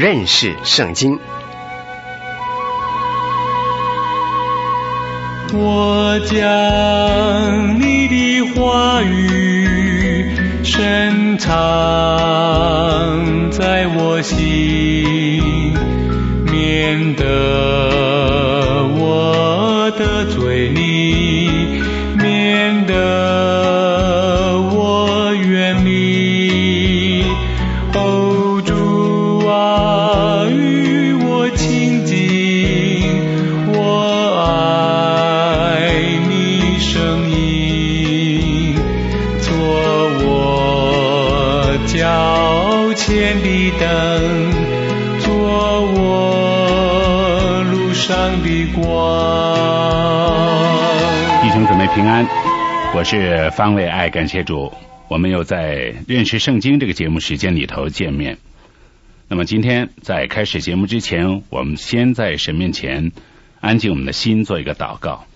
认识圣经。 我将你的话语深藏在我心，免得我得罪你，免得我远离。哦，主啊，与我亲近，我爱你声音，做我脚前的灯，做我路上的光。 弟兄姊妹平安，我是方伟爱，感谢主，我们又在认识圣经这个节目时间里头见面。那么今天在开始节目之前，我们先在神面前安静我们的心，做一个祷告。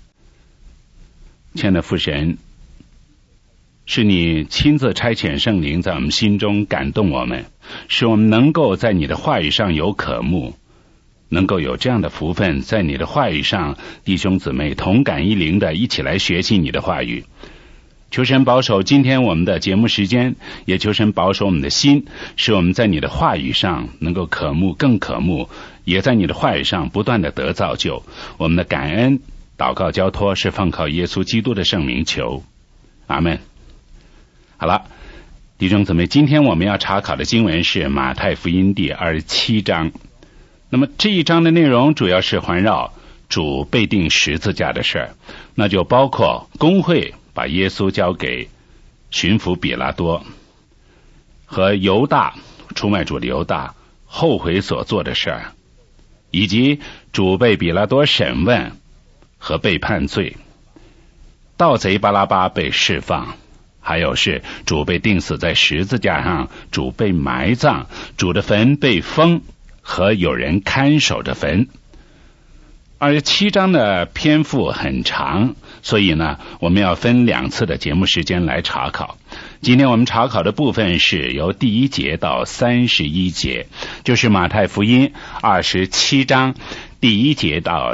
亲爱的父神，是你亲自差遣圣灵在我们心中感动我们，使我们能够在你的话语上有渴慕，能够有这样的福分，在你的话语上弟兄姊妹同感一灵的一起来学习你的话语。求神保守今天我们的节目时间，也求神保守我们的心，使我们在你的话语上能够渴慕更渴慕，也在你的话语上不断的得造就。我们的感恩祷告交托是奉靠耶稣基督的圣名求，阿们。好了，弟兄姊妹，今天我们要查考的经文是马太福音第27章。那么这一章的内容主要是环绕主被钉十字架的事儿，那就包括公会把耶稣交给巡抚比拉多，和犹大出卖主的犹大后悔所做的事儿，以及主被比拉多审问和被判罪，盗贼巴拉巴被释放，还有是主被钉死在十字架上，主被埋葬，主的坟被封，和有人看守着坟。27章的篇幅很长，所以呢，我们要分2次的节目时间来查考。今天我们查考的部分是由第1节到31节，就是马太福音27章第1节到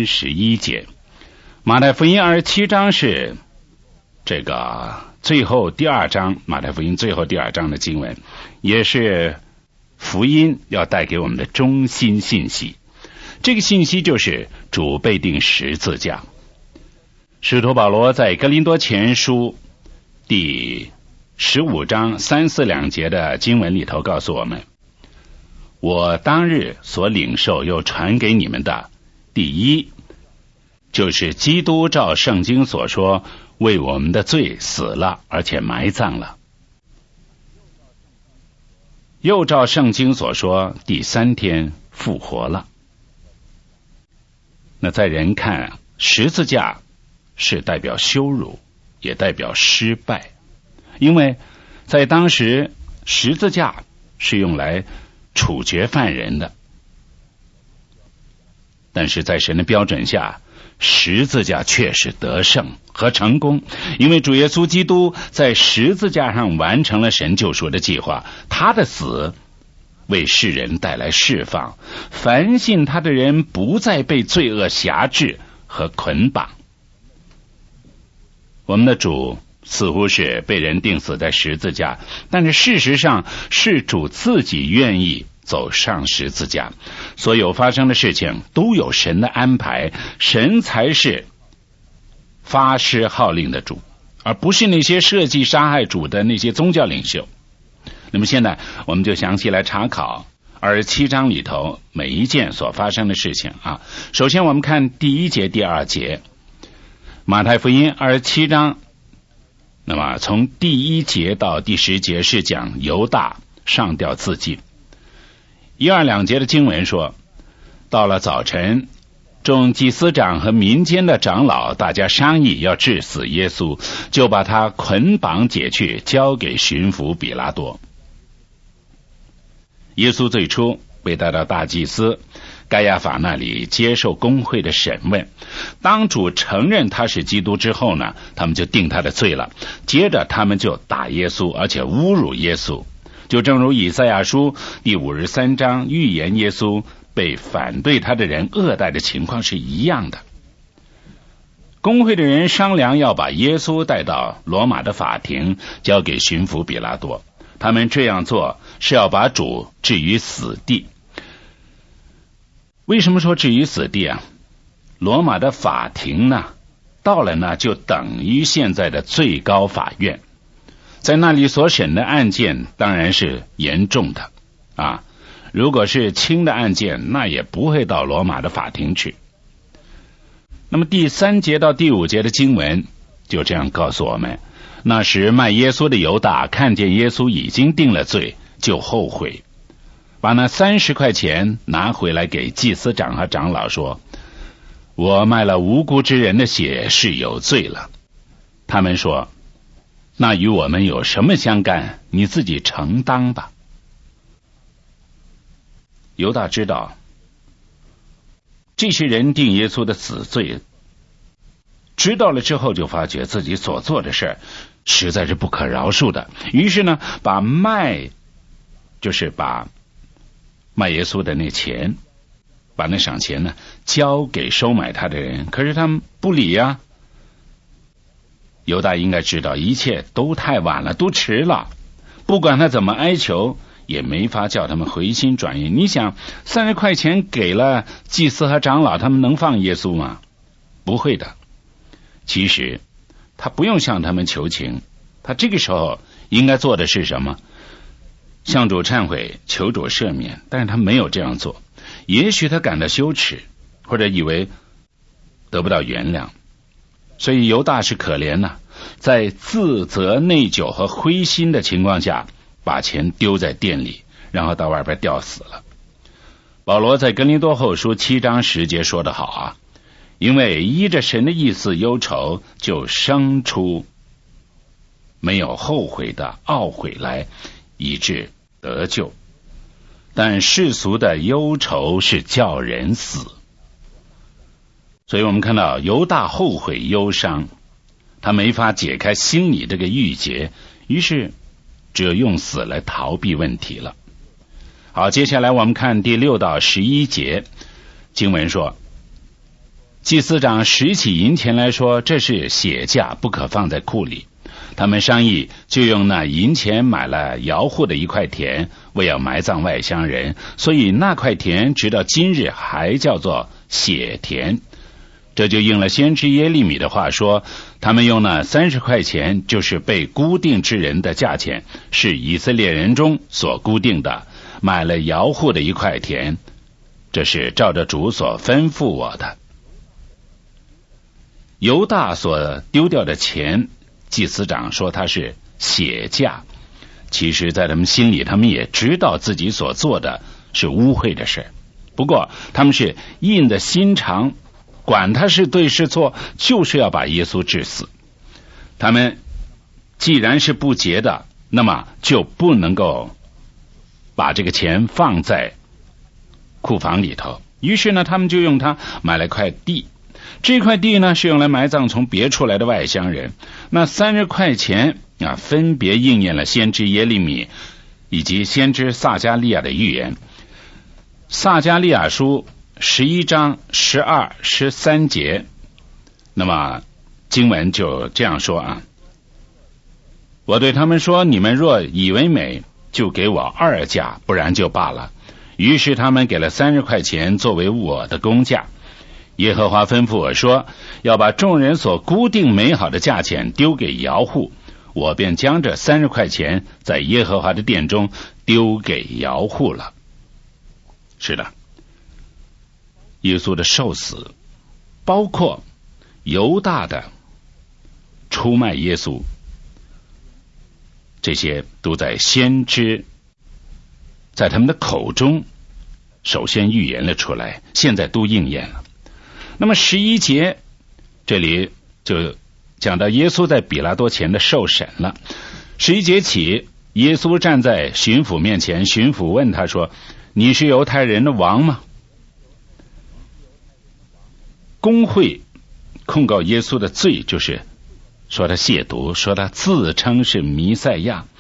31节。马太福音27章是这个最后第2章，马太福音最后第2章的经文，也是福音要带给我们的中心信息。这个信息就是主被钉十字架。使徒保罗在哥林多前书第15章3、4、2节的经文里头告诉我们，我当日所领受又传给你们的，第一就是基督照圣经所说为我们的罪死了，而且埋葬了，又照圣经所说第3天复活了。那在人看，十字架是代表羞辱，也代表失败，因为在当时十字架是用来处决犯人的，但是在神的标准下，十字架却是得胜和成功，因为主耶稣基督在十字架上完成了神救赎的计划，他的死为世人带来释放，凡信他的人不再被罪恶辖制和捆绑。我们的主似乎是被人钉死在十字架，但是事实上是主自己愿意走上十字架，所有发生的事情都有神的安排，神才是发施号令的主，而不是那些设计杀害主的那些宗教领袖。那么现在我们就详细来查考27章里头每一件所发生的事情啊。首先我们看第1节、第2节，马太福音27章，那么从第1节到第10节是讲犹大上吊自尽。1、2、2节的经文说，到了早晨，众祭司长和民间的长老大家商议要治死耶稣，就把他捆绑解去，交给巡抚比拉多。耶稣最初被带到大祭司该亚法那里接受公会的审问，当主承认他是基督之后呢，他们就定他的罪了，接着他们就打耶稣，而且侮辱耶稣， 就正如以赛亚书第53章预言耶稣被反对他的人恶待的情况是一样的。公会的人商量要把耶稣带到罗马的法庭，交给巡抚比拉多。他们这样做是要把主置于死地。为什么说置于死地啊？罗马的法庭呢，到了那就等于现在的最高法院，在那里所审的案件当然是严重的啊。如果是轻的案件，那也不会到罗马的法庭去。那么第3节到第5节的经文就这样告诉我们，那时卖耶稣的犹大看见耶稣已经定了罪，就后悔，把那30块钱拿回来给祭司长和长老说，我卖了无辜之人的血是有罪了。他们说，那与我们有什么相干？你自己承担吧。犹大知道这些人定耶稣的死罪，知道了之后就发觉自己所做的事实在是不可饶恕的，于是呢，把卖耶稣的那钱，把那赏钱呢交给收买他的人，可是他们不理啊。犹大应该知道一切都太晚了，都迟了，不管他怎么哀求也没法叫他们回心转意。你想30块钱给了祭司和长老，他们能放耶稣吗？不会的。其实他不用向他们求情，他这个时候应该做的是什么？向主忏悔，求主赦免，但是他没有这样做。也许他感到羞耻，或者以为得不到原谅，所以犹大是可怜呐，在自责、内疚和灰心的情况下，把钱丢在店里，然后到外边吊死了。保罗在哥林多后书7章10节说得好啊，因为依着神的意思忧愁，就生出没有后悔的懊悔来，以致得救。但世俗的忧愁是叫人死。所以我们看到犹大后悔忧伤，他没法解开心里这个郁结，于是只有用死来逃避问题了。好，接下来我们看第6到11节，经文说，祭司长拾起银钱来说，这是血价，不可放在库里。他们商议，就用那银钱买了窑户的一块田，为要埋葬外乡人，所以那块田直到今日还叫做血田。这就应了先知耶利米的话说，他们用那30块钱，就是被固定之人的价钱，是以色列人中所固定的，买了窑户的一块田，这是照着主所吩咐我的。犹大所丢掉的钱，祭司长说他是血价，其实在他们心里，他们也知道自己所做的是污秽的事，不过他们是硬的心肠，管他是对是错，就是要把耶稣治死。他们既然是不洁的，那么就不能够把这个钱放在库房里头，于是呢，他们就用它买了块地。这块地呢，是用来埋葬从别处来的外乡人。那30块钱啊，分别应验了先知耶利米以及先知撒迦利亚的预言。撒迦利亚书11章12、13节，那么经文就这样说啊，我对他们说，你们若以为美，就给我2价，不然就罢了。于是他们给了30块钱作为我的工价。耶和华吩咐我说，要把众人所固定美好的价钱丢给窑户，我便将这30块钱在耶和华的殿中丢给窑户了。是的，耶稣的受死，包括犹大的出卖耶稣，这些都在先知在他们的口中首先预言了出来，现在都应验了。那么11节这里就讲到耶稣在比拉多前的受审了。11节起，耶稣站在巡抚面前，巡抚问他说，你是犹太人的王吗？公会控告耶稣的罪就是说他亵渎，说他自称是弥赛亚。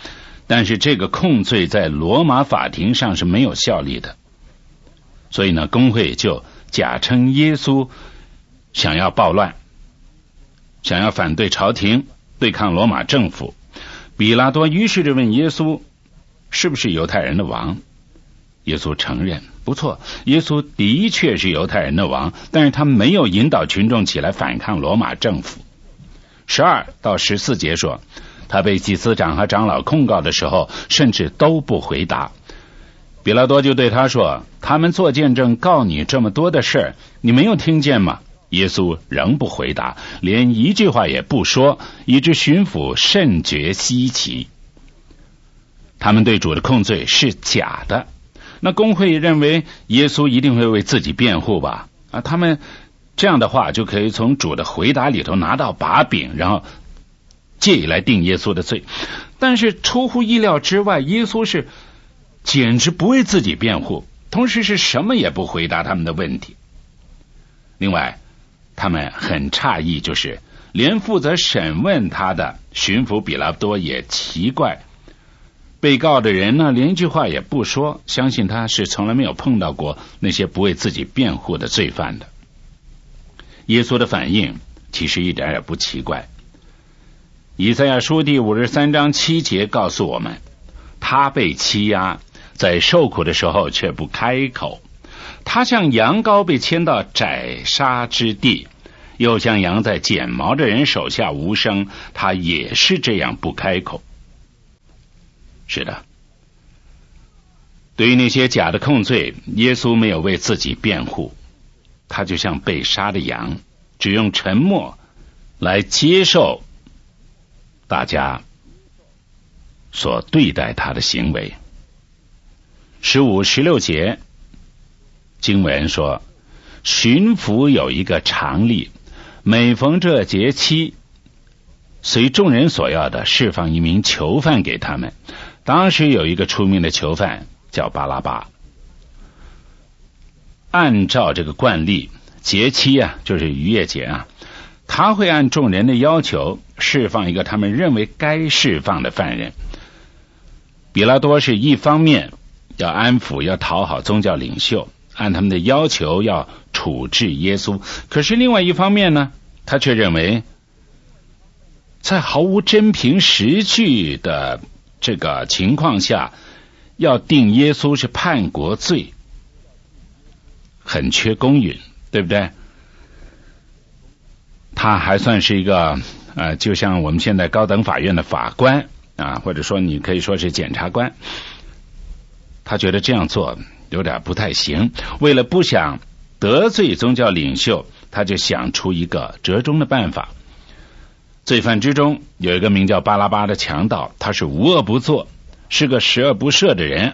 但是这个控罪在罗马法庭上是没有效力的，所以呢，公会就假称耶稣想要暴乱，想要反对朝廷，对抗罗马政府。比拉多于是就问耶稣是不是犹太人的王。耶稣承认，不错，耶稣的确是犹太人的王，但是他没有引导群众起来反抗罗马政府。12到14节说，他被祭司长和长老控告的时候，甚至都不回答。比拉多就对他说，他们做见证告你这么多的事，你没有听见吗？耶稣仍不回答，连一句话也不说，以致巡抚甚觉稀奇。他们对主的控罪是假的，那公会认为耶稣一定会为自己辩护吧？他们这样的话就可以从主的回答里头拿到把柄，然后借以来定耶稣的罪。但是出乎意料之外，耶稣是简直不为自己辩护，同时是什么也不回答他们的问题。另外他们很诧异，就是连负责审问他的巡抚比拉多也奇怪，被告的人呢连一句话也不说，相信他是从来没有碰到过那些不为自己辩护的罪犯的。耶稣的反应其实一点也不奇怪。以赛亚书第53章7节告诉我们，他被欺压，在受苦的时候却不开口。他像羊羔被牵到宰杀之地，又像羊在剪毛的人手下无声，他也是这样不开口。是的，对于那些假的控罪，耶稣没有为自己辩护，他就像被杀的羊，只用沉默来接受大家所对待他的行为。15、16节经文说，巡抚有一个常例，每逢这节期，随众人所要的释放一名囚犯给他们。当时有一个出名的囚犯叫巴拉巴。按照这个惯例，节期就是逾越节他会按众人的要求释放一个他们认为该释放的犯人。比拉多是一方面要安抚，要讨好宗教领袖，按他们的要求要处置耶稣，可是另外一方面呢，他却认为在毫无真凭实据的这个情况下，要定耶稣是叛国罪，很缺公允，对不对？他还算是一个就像我们现在高等法院的法官或者说你可以说是检察官，他觉得这样做有点不太行，为了不想得罪宗教领袖，他就想出一个折中的办法。罪犯之中有一个名叫巴拉巴的强盗，他是无恶不作，是个十恶不赦的人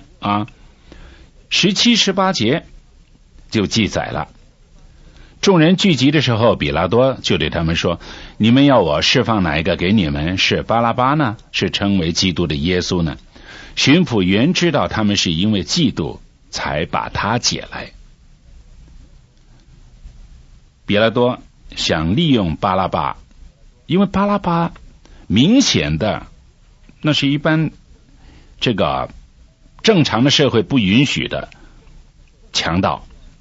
17、18节就记载了。众人聚集的时候，比拉多就对他们说，你们要我释放哪一个给你们？是巴拉巴呢，是称为基督的耶稣呢？巡抚原知道他们是因为嫉妒才把他解来。比拉多想利用巴拉巴，因为巴拉巴明显的那是一般这个正常的社会不允许的强盗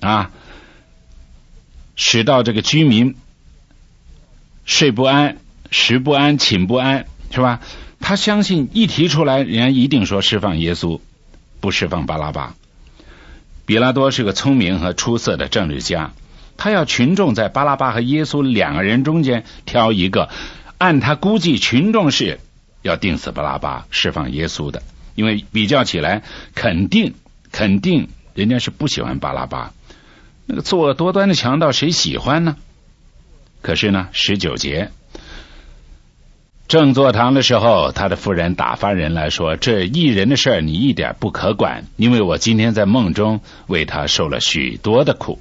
使到这个居民睡不安、食不安、寝不安，是吧？他相信一提出来，人家一定说释放耶稣，不释放巴拉巴。比拉多是个聪明和出色的政治家，他要群众在巴拉巴和耶稣两个人中间挑一个，按他估计群众是要定死巴拉巴，释放耶稣的，因为比较起来肯定人家是不喜欢巴拉巴，那个作恶多端的强盗谁喜欢呢？可是呢，19节正坐堂的时候，他的夫人打发人来说，这一人的事你一点不可管，因为我今天在梦中为他受了许多的苦。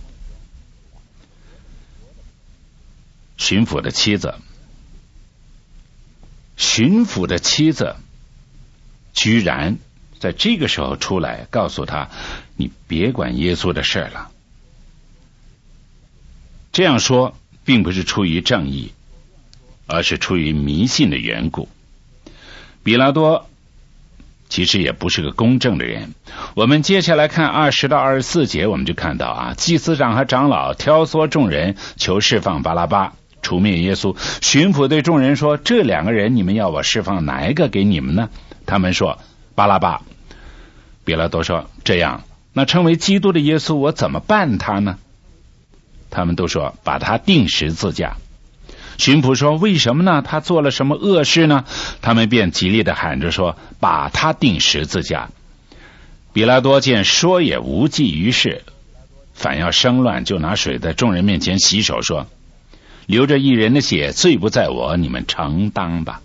巡抚的妻子居然在这个时候出来告诉他，你别管耶稣的事了。这样说并不是出于正义，而是出于迷信的缘故。比拉多其实也不是个公正的人。我们接下来看20到24节，我们就看到祭司长和长老挑唆众人求释放巴拉巴，除灭耶稣。巡抚对众人说，这2个人你们要我释放哪一个给你们呢？他们说巴拉巴。比拉多说，这样，那称为基督的耶稣我怎么办他呢？他们都说把他钉十字架。巡抚说，为什么呢？他做了什么恶事呢？他们便极力地喊着说，把他钉十字架。比拉多见说也无济于事，反要生乱，就拿水在众人面前洗手，说，流着一人的血，罪不在我，你们承当吧。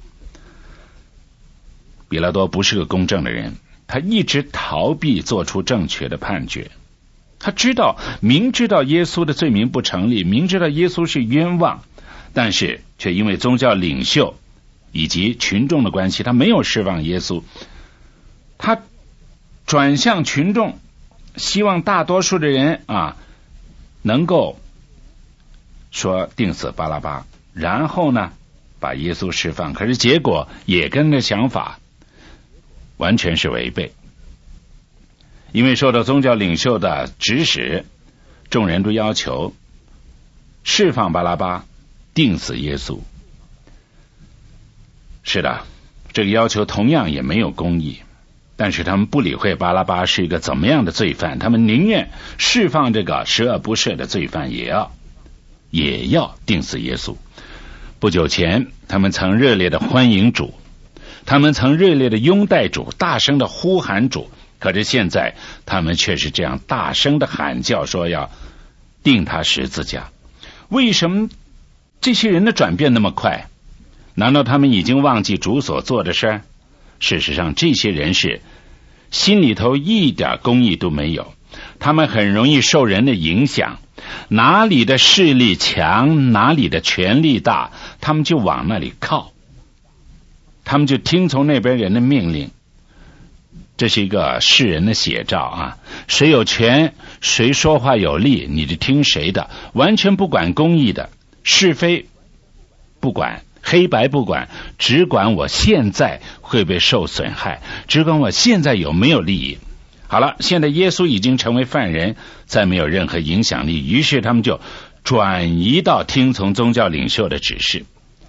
比拉多不是个公正的人，他一直逃避做出正确的判决。他明知道耶稣的罪名不成立，明知道耶稣是冤枉，但是却因为宗教领袖以及群众的关系，他没有释放耶稣。他转向群众，希望大多数的人能够说定死巴拉巴，然后呢把耶稣释放。可是结果也跟着想法完全是违背，因为受到宗教领袖的指使，众人都要求释放巴拉巴，定死耶稣。是的，这个要求同样也没有公义，但是他们不理会巴拉巴是一个怎么样的罪犯，他们宁愿释放这个十恶不赦的罪犯，也要定死耶稣。不久前他们曾热烈的欢迎主，他们曾热烈的拥戴主，大声的呼喊主，可是现在他们却是这样大声的喊叫，说要钉他十字架。为什么这些人的转变那么快？难道他们已经忘记主所做的事？事实上，这些人是心里头一点公义都没有，他们很容易受人的影响，哪里的势力强，哪里的权力大，他们就往那里靠，他们就听从那边人的命令。这是一个世人的写照谁有权，谁说话有力，你就听谁的，完全不管公义的，是非不管，黑白不管，只管我现在会不会受损害，只管我现在有没有利益。好了，现在耶稣已经成为犯人，再没有任何影响力，于是他们就转移到听从宗教领袖的指示。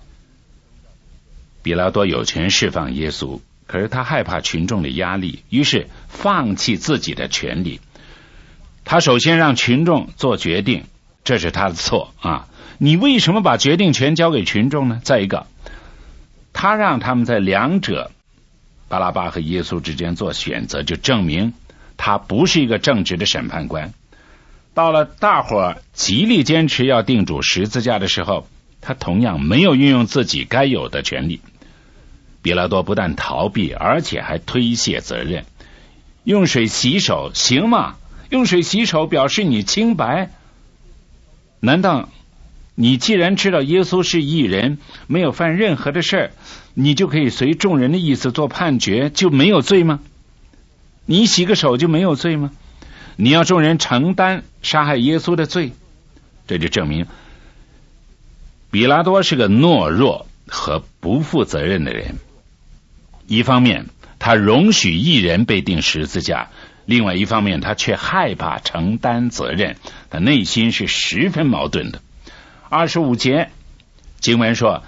比拉多有权释放耶稣，可是他害怕群众的压力，于是放弃自己的权利。他首先让群众做决定，这是他的错你为什么把决定权交给群众呢？再一个，他让他们在两者巴拉巴和耶稣之间做选择，就证明他不是一个正直的审判官。到了大伙极力坚持要钉主十字架的时候，他同样没有运用自己该有的权利。比拉多不但逃避，而且还推卸责任。用水洗手行吗？用水洗手表示你清白？难道你既然知道耶稣是义人，没有犯任何的事儿，你就可以随众人的意思做判决，就没有罪吗？你洗个手就没有罪吗？你要众人承担杀害耶稣的罪，这就证明比拉多是个懦弱和不负责任的人。一方面他容许义人被钉十字架，另外一方面他却害怕承担责任，他内心是十分矛盾的。25节经文说，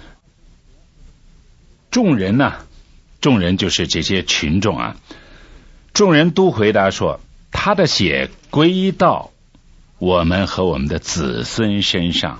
众人就是这些群众众人都回答说，他的血归到我们和我们的子孙身上。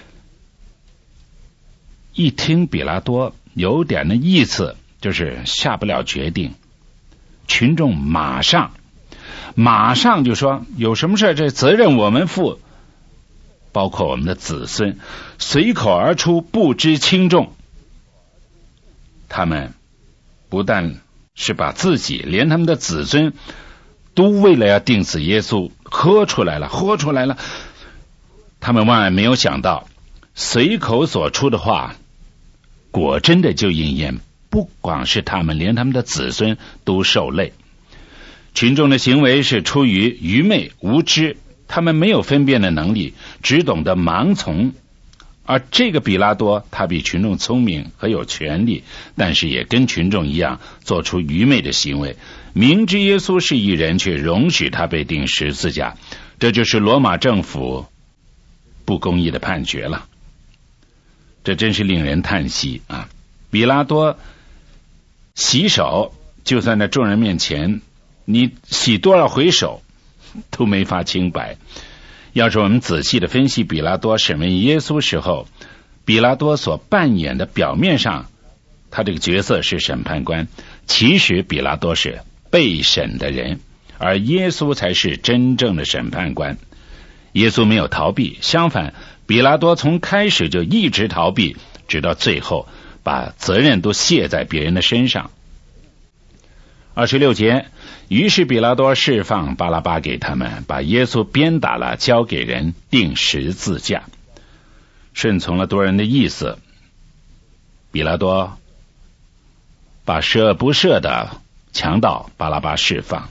一听比拉多有点的意思，就是下不了决定，群众马上就说，有什么事这责任我们负，包括我们的子孙，随口而出，不知轻重。他们不但是把自己连他们的子孙都为了要钉死耶稣喝出来了。他们万万没有想到，随口所出的话果真的就应验，不光是他们，连他们的子孙都受累。群众的行为是出于愚昧无知，他们没有分辨的能力，只懂得盲从而这个比拉多，他比群众聪明和有权利，但是也跟群众一样做出愚昧的行为，明知耶稣是义人，却容许他被钉十字架。这就是罗马政府不公义的判决了。这真是令人叹息啊！比拉多洗手，就算在众人面前，你洗多少回手都没法清白。要是我们仔细的分析比拉多审问耶稣时候，比拉多所扮演的表面上他这个角色是审判官，其实比拉多是被审的人，而耶稣才是真正的审判官。耶稣没有逃避，相反，比拉多从开始就一直逃避，直到最后把责任都卸在别人的身上。26节，于是比拉多释放巴拉巴给他们，把耶稣鞭打了，交给人钉十字架。顺从了多人的意思，比拉多把十恶不赦的强盗巴拉巴释放。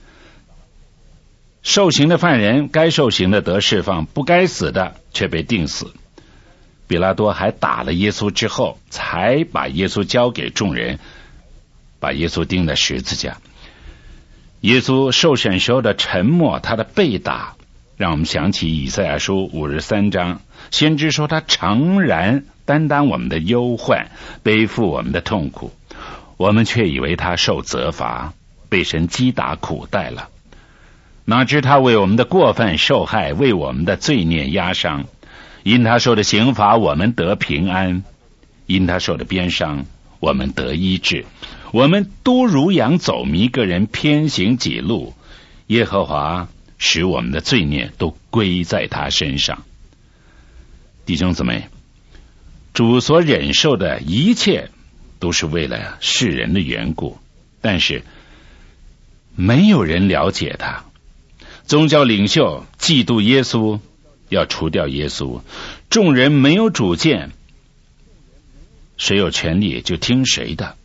受刑的犯人该受刑的得释放，不该死的却被钉死。比拉多还打了耶稣之后，才把耶稣交给众人，把耶稣钉在十字架。耶稣受审时候的沉默，他的被打，让我们想起以赛亚书53章，先知说他诚然担当我们的忧患，背负我们的痛苦，我们却以为他受责罚，被神击打苦待了。哪知他为我们的过犯受害，为我们的罪孽压伤。因他受的刑罚，我们得平安；因他受的鞭伤，我们得医治。我们都如羊走迷，个人偏行己路，耶和华使我们的罪孽都归在他身上。弟兄姊妹，主所忍受的一切都是为了世人的缘故，但是没有人了解他。宗教领袖嫉妒耶稣，要除掉耶稣，众人没有主见，谁有权利就听谁的。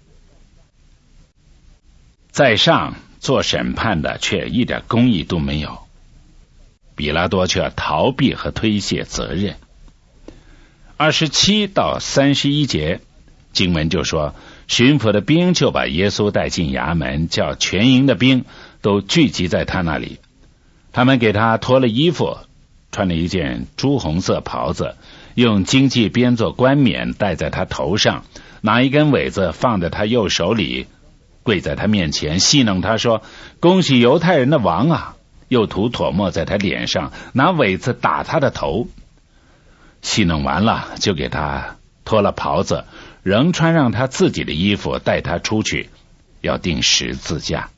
在上做审判的却一点公义都没有，比拉多却要逃避和推卸责任。27到31节经文就说，巡抚的兵就把耶稣带进衙门，叫全营的兵都聚集在他那里。他们给他脱了衣服，穿了一件朱红色袍子，用荆棘编作冠冕戴在他头上，拿一根苇子放在他右手里，跪在他面前戏弄他说，恭喜犹太人的王啊！又涂唾沫在他脸上，拿苇子打他的头。戏弄完了，就给他脱了袍子，仍穿上他自己的衣服，带他出去，要钉十字架。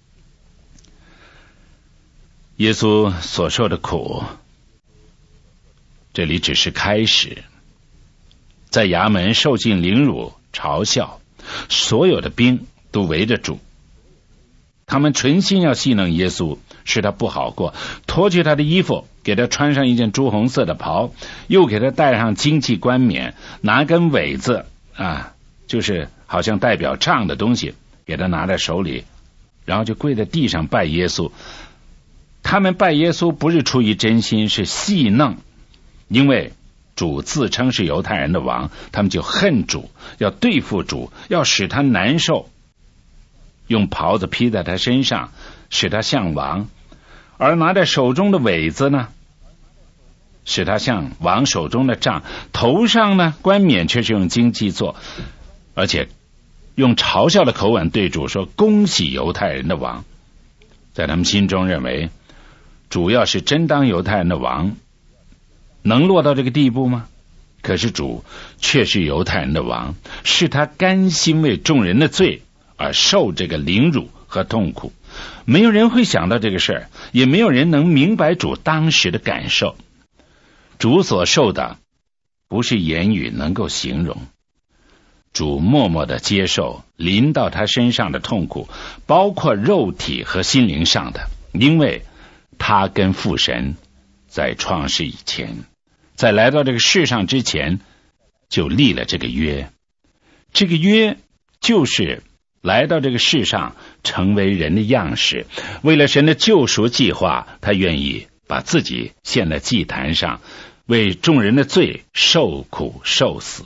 耶稣所受的苦，这里只是开始。在衙门受尽凌辱嘲笑，所有的兵都围着主，他们存心要戏弄耶稣，使他不好过，脱去他的衣服，给他穿上一件朱红色的袍，又给他戴上荆棘冠冕，拿根苇子就是好像代表杖的东西，给他拿在手里，然后就跪在地上拜耶稣。他们拜耶稣不是出于真心，是戏弄，因为主自称是犹太人的王，他们就恨主，要对付主，要使他难受，用袍子披在他身上，使他像王，而拿在手中的苇子呢，使他像王手中的杖，头上呢冠冕却是用荆棘做，而且用嘲笑的口吻对主说，恭喜犹太人的王。在他们心中认为，主要是真当犹太人的王，能落到这个地步吗？可是主却是犹太人的王，是他甘心为众人的罪而受这个凌辱和痛苦。没有人会想到这个事儿，也没有人能明白主当时的感受。主所受的不是言语能够形容，主默默的接受临到他身上的痛苦，包括肉体和心灵上的，因为他跟父神在创世以前，在来到这个世上之前就立了这个约。这个约就是来到这个世上成为人的样式，为了神的救赎计划，他愿意把自己献在祭坛上， 为众人的罪受苦受死。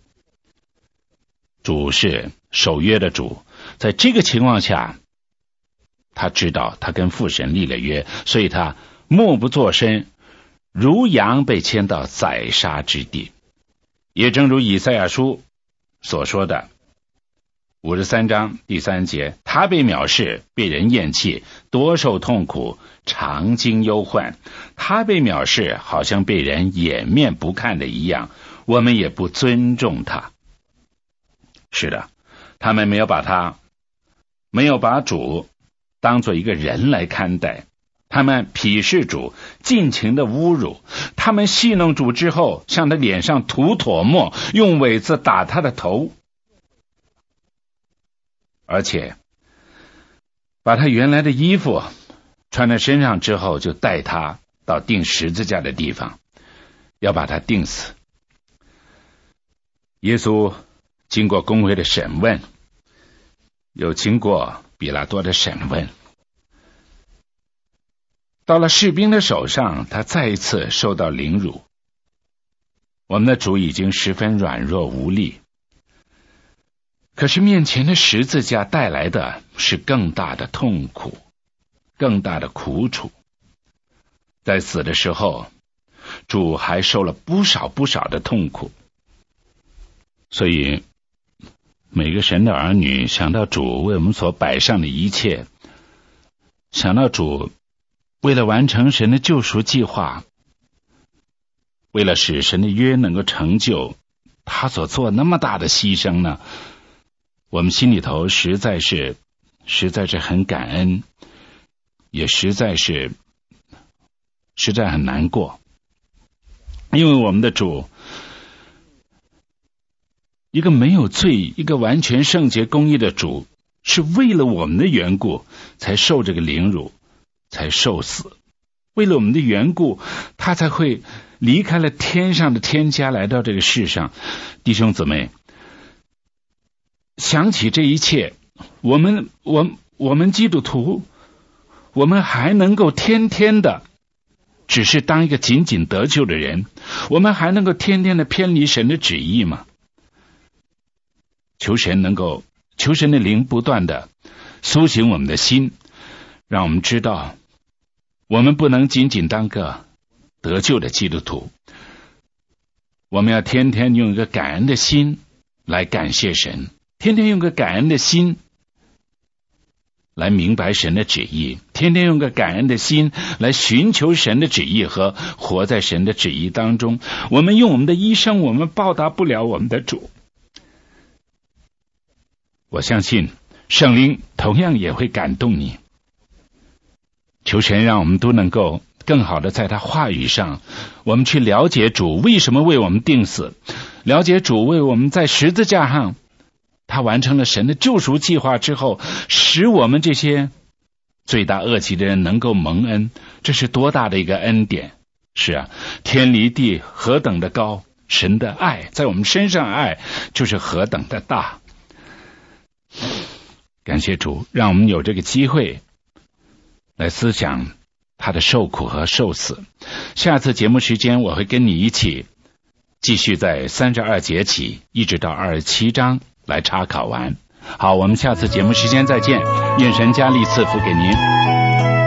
主是守约的主，在这个情况下，他知道他跟父神立了约，所以他默不作声，如羊被牵到宰杀之地。也正如以赛亚书所说的53章第3节，他被藐视，被人厌弃，多受痛苦，常经忧患。他被藐视，好像被人掩面不看的一样，我们也不尊重他。是的，他们没有把主当作一个人来看待，他们鄙视主，尽情的侮辱，他们戏弄主之后，向他脸上涂唾沫，用苇子打他的头，而且把他原来的衣服穿在身上之后，就带他到钉十字架的地方，要把他钉死。耶稣经过公会的审问，又经过比拉多的审问，到了士兵的手上，他再一次受到凌辱。我们的主已经十分软弱无力，可是面前的十字架带来的是更大的痛苦，更大的苦楚。在死的时候，主还受了不少的痛苦。所以每个神的儿女想到主为我们所摆上的一切，想到主为了完成神的救赎计划，为了使神的约能够成就，他所做那么大的牺牲呢，我们心里头实在是很感恩，也实在很难过。因为我们的主，一个没有罪，一个完全圣洁公义的主，是为了我们的缘故才受这个凌辱，才受死。为了我们的缘故，他才会离开了天上的天家，来到这个世上。弟兄姊妹，想起这一切，我们基督徒，我们还能够天天的只是当一个仅仅得救的人，我们还能够天天的偏离神的旨意吗？求神的灵不断的苏醒我们的心，让我们知道我们不能仅仅当个得救的基督徒，我们要天天用一个感恩的心来感谢神，天天用个感恩的心来明白神的旨意，天天用个感恩的心来寻求神的旨意和活在神的旨意当中。我们用我们的一生，我们报答不了我们的主。我相信圣灵同样也会感动你。求神让我们都能够更好的在他话语上，我们去了解主为什么为我们定死，了解主为我们在十字架上他完成了神的救赎计划之后，使我们这些罪大恶极的人能够蒙恩，这是多大的一个恩典。是啊，天离地何等的高，神的爱在我们身上，爱就是何等的大。感谢主，让我们有这个机会来思想他的受苦和受死。下次节目时间，我会跟你一起继续在32节起一直到27章来查考完。好，我们下次节目时间再见，愿神加力赐福给您。